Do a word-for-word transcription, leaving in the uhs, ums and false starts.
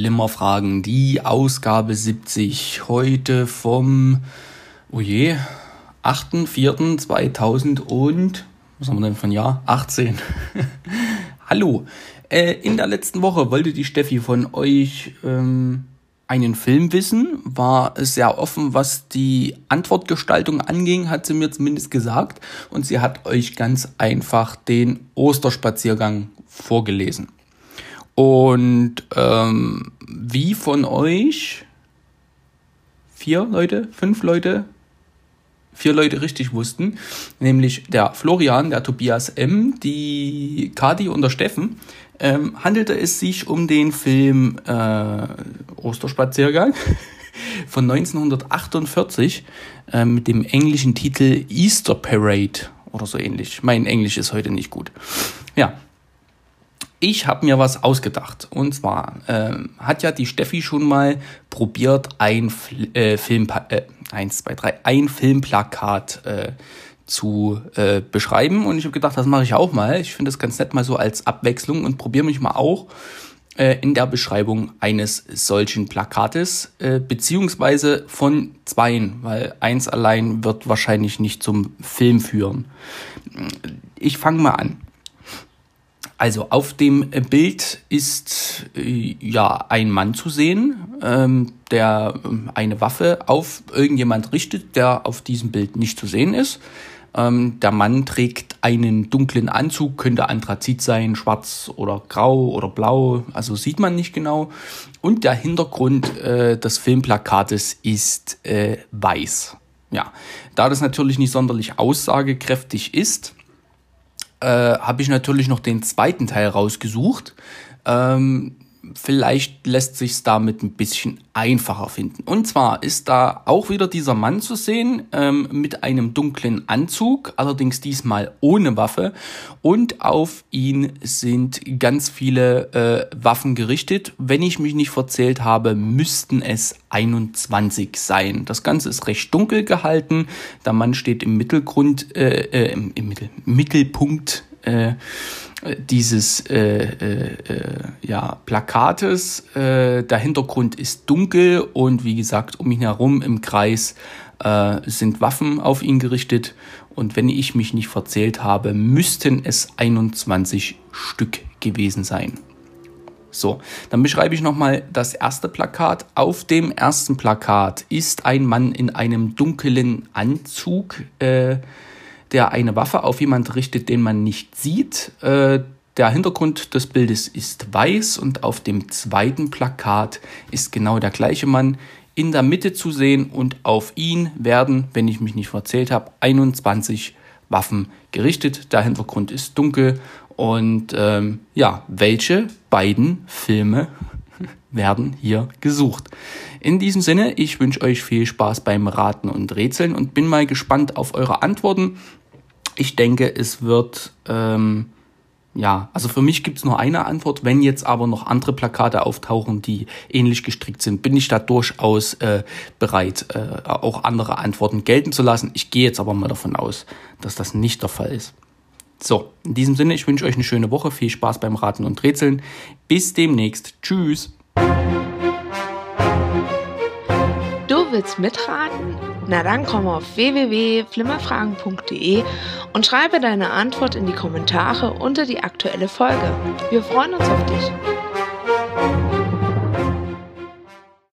Flimmerfragen, die Ausgabe siebzig, heute vom, oh je, achter vierter zweitausend und, was haben wir denn für ein Jahr? achtzehn. Hallo, äh, in der letzten Woche wollte die Steffi von euch ähm, einen Film wissen, war sehr offen, was die Antwortgestaltung anging, hat sie mir zumindest gesagt, und sie hat euch ganz einfach den Osterspaziergang vorgelesen. Und ähm, wie von euch vier Leute, fünf Leute, vier Leute richtig wussten, nämlich der Florian, der Tobias M., die Kati und der Steffen, ähm, handelte es sich um den Film äh, Osterspaziergang von neunzehnhundertachtundvierzig äh, mit dem englischen Titel Easter Parade oder so ähnlich. Mein Englisch ist heute nicht gut. Ja. Ich habe mir was ausgedacht, und zwar ähm, hat ja die Steffi schon mal probiert, ein Fl- äh, Film, äh, eins, zwei, drei, ein Filmplakat äh, zu äh, beschreiben, und ich habe gedacht, das mache ich auch mal. Ich finde das ganz nett, mal so als Abwechslung, und probiere mich mal auch äh, in der Beschreibung eines solchen Plakates, äh, beziehungsweise von zweien, weil eins allein wird wahrscheinlich nicht zum Film führen. Ich fange mal an. Also auf dem Bild ist äh, ja ein Mann zu sehen, ähm, der ähm, eine Waffe auf irgendjemand richtet, der auf diesem Bild nicht zu sehen ist. Ähm, der Mann trägt einen dunklen Anzug, könnte Anthrazit sein, schwarz oder grau oder blau, also sieht man nicht genau. Und der Hintergrund äh, des Filmplakates ist äh, weiß. Ja, da das natürlich nicht sonderlich aussagekräftig ist, Äh, habe ich natürlich noch den zweiten Teil rausgesucht. Ähm, vielleicht lässt sich's damit ein bisschen einfacher finden. Und zwar ist da auch wieder dieser Mann zu sehen, ähm, mit einem dunklen Anzug, allerdings diesmal ohne Waffe. Und auf ihn sind ganz viele äh, Waffen gerichtet. Wenn ich mich nicht verzählt habe, müssten es einundzwanzig sein. Das Ganze ist recht dunkel gehalten. Der Mann steht im Mittelgrund, äh, äh, im, im Mittel, Mittelpunkt äh, dieses äh, äh, ja, Plakates. Äh, der Hintergrund ist dunkel, und wie gesagt, um ihn herum im Kreis äh, sind Waffen auf ihn gerichtet. Und wenn ich mich nicht verzählt habe, müssten es einundzwanzig Stück gewesen sein. So, dann beschreibe ich nochmal das erste Plakat. Auf dem ersten Plakat ist ein Mann in einem dunklen Anzug, äh, der eine Waffe auf jemand richtet, den man nicht sieht. Äh, der Hintergrund des Bildes ist weiß, und auf dem zweiten Plakat ist genau der gleiche Mann in der Mitte zu sehen, und auf ihn werden, wenn ich mich nicht verzählt habe, einundzwanzig Waffen gerichtet. Der Hintergrund ist dunkel, und ähm, ja, welche beiden Filme werden hier gesucht? In diesem Sinne, ich wünsche euch viel Spaß beim Raten und Rätseln und bin mal gespannt auf eure Antworten. Ich denke, es wird, ähm, ja, also für mich gibt es nur eine Antwort. Wenn jetzt aber noch andere Plakate auftauchen, die ähnlich gestrickt sind, bin ich da durchaus äh, bereit, äh, auch andere Antworten gelten zu lassen. Ich gehe jetzt aber mal davon aus, dass das nicht der Fall ist. So, in diesem Sinne, ich wünsche euch eine schöne Woche, viel Spaß beim Raten und Rätseln. Bis demnächst. Tschüss. Du willst mitraten? Na dann komm auf w w w punkt flimmerfragen punkt d e und schreibe deine Antwort in die Kommentare unter die aktuelle Folge. Wir freuen uns auf dich.